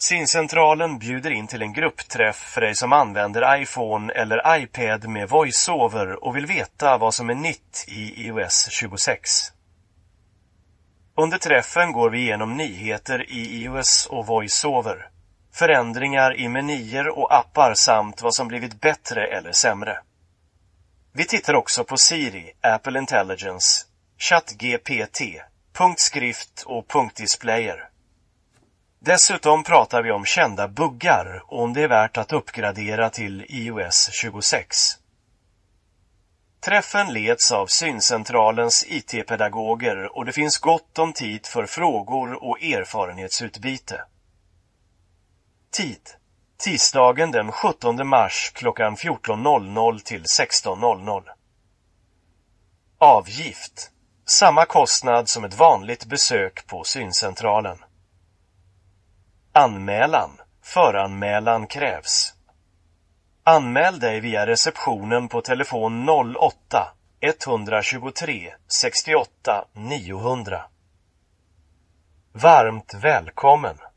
Syncentralen bjuder in till en gruppträff för dig som använder iPhone eller iPad med VoiceOver och vill veta vad som är nytt i iOS 26. Under träffen går vi igenom nyheter i iOS och VoiceOver, förändringar i menyer och appar samt vad som blivit bättre eller sämre. Vi tittar också på Siri, Apple Intelligence, ChatGPT, punktskrift och punktdisplayer. Dessutom pratar vi om kända buggar och om det är värt att uppgradera till iOS 26. Träffen leds av Syncentralens IT-pedagoger och det finns gott om tid för frågor och erfarenhetsutbyte. Tid: tisdagen den 17 mars klockan 14.00 till 16.00. Avgift: samma kostnad som ett vanligt besök på Syncentralen. Anmälan: föranmälan krävs. Anmäl dig via receptionen på telefon 08 123 68 900. Varmt välkommen!